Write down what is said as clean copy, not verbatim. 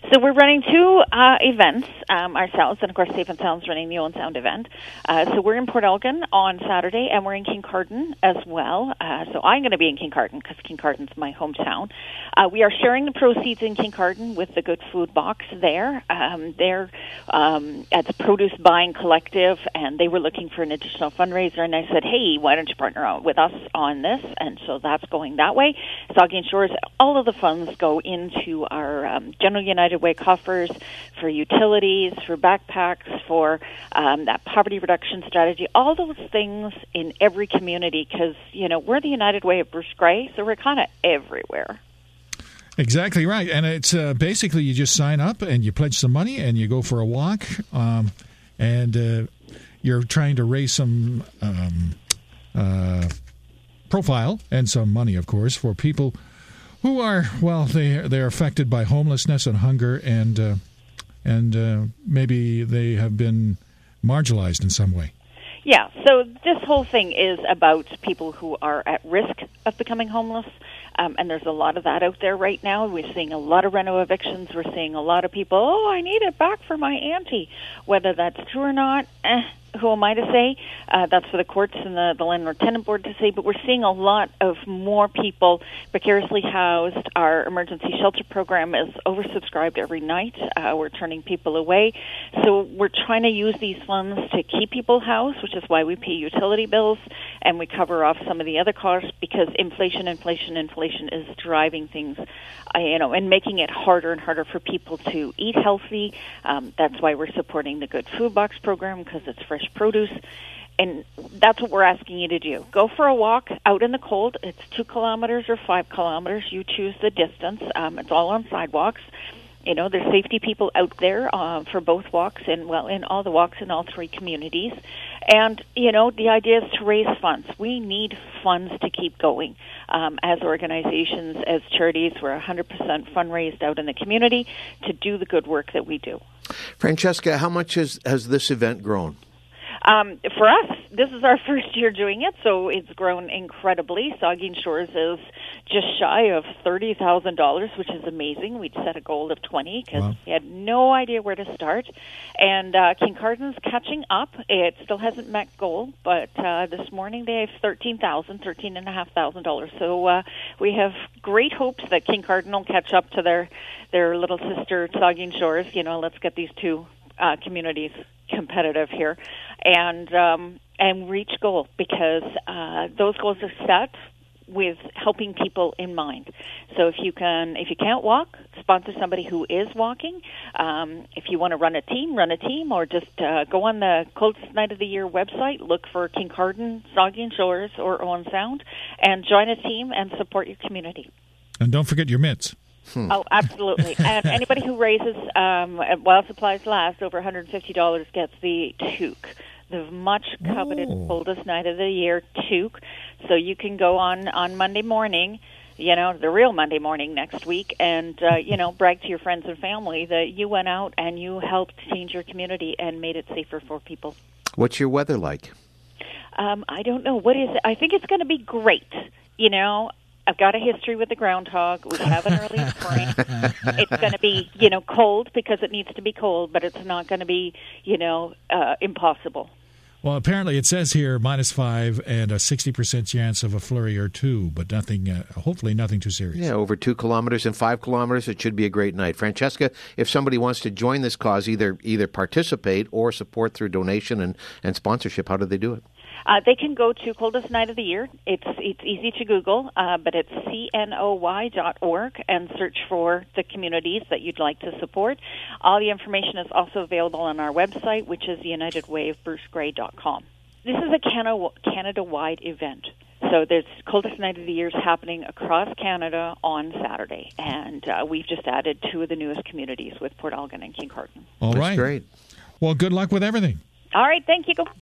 So we're running two events ourselves, and of course Safe and Sound's running the Owen Sound event. So we're in Port Elgin on Saturday, and we're in Kincardine as well. So I'm going to be in Kincardine because Kincardine is my hometown. We are sharing the proceeds in Kincardine with the Good Food Box there. They're at the Produce Buying Collective, and they were looking for an additional fundraiser, and I said, hey, why don't you partner with us on this? And so that's going that way. Saugeen Shores, all of the funds go into our General United Way coffers for utilities, for backpacks, for that poverty reduction strategy, all those things in every community because, we're the United Way of Bruce Grey, so we're kind of everywhere. Exactly right. And it's basically you just sign up and you pledge some money and you go for a walk and you're trying to raise some profile and some money, of course, for people who are, they're affected by homelessness and hunger and maybe they have been marginalized in some way. Yeah, so this whole thing is about people who are at risk of becoming homeless, and there's a lot of that out there right now. We're seeing a lot of reno evictions. We're seeing a lot of people, I need it back for my auntie. Whether that's true or not, who am I to say? That's for the courts and the landlord-tenant board to say, but we're seeing a lot of more people precariously housed. Our emergency shelter program is oversubscribed every night. We're turning people away. So we're trying to use these funds to keep people housed, which is why we pay utility bills, and we cover off some of the other costs because inflation is driving things, and making it harder and harder for people to eat healthy. That's why we're supporting the Good Food Box program because it's fresh produce, and that's what we're asking you to do. Go for a walk out in the cold. It's 2 kilometers or 5 kilometers. You choose the distance. It's all on sidewalks. There's safety people out there for both walks and, in all the walks in all 3 communities. And, the idea is to raise funds. We need funds to keep going. As organizations, as charities, we're 100% fundraised out in the community to do the good work that we do. Francesca, how much has this event grown? For us, this is our first year doing it, so it's grown incredibly. Saugeen Shores is just shy of $30,000, which is amazing. We'd set a goal of 20 because we had no idea where to start. And Kincardin's catching up. It still hasn't met goal, but this morning they have $13,500. So we have great hopes that Kincardine will catch up to their little sister, Saugeen Shores. Let's get these two communities competitive here and reach goal because those goals are set with helping people in mind. So if you can't walk, sponsor somebody who is walking. If you want to run a team, or just go on the Coldest Night of the Year website, look for Kincardine, Saugeen Shores, or Owen Sound, and join a team and support your community. And don't forget your mitts. Oh, absolutely. And anybody who raises, while supplies last, over $150 gets the toque, the much coveted Coldest Night of the Year toque. So you can go on Monday morning, the real Monday morning next week, and, brag to your friends and family that you went out and you helped change your community and made it safer for people. What's your weather like? I don't know. What is it? I think it's going to be great. I've got a history with the groundhog. We have an early spring. It's going to be, cold because it needs to be cold, but it's not going to be, impossible. Well, apparently it says here -5 and a 60% chance of a flurry or two, but nothing, hopefully nothing too serious. Yeah, over 2 kilometers and 5 kilometers, it should be a great night. Francesca, if somebody wants to join this cause, either participate or support through donation and sponsorship, how do they do it? They can go to Coldest Night of the Year. It's easy to Google, but it's cnoy.org and search for the communities that you'd like to support. All the information is also available on our website, which is unitedwayofbrucegrey.com. This is a Canada-wide event. So there's Coldest Night of the Year happening across Canada on Saturday, and we've just added 2 of the newest communities with Port Elgin and Kincardine. All right. That's great. Well, good luck with everything. All right, thank you.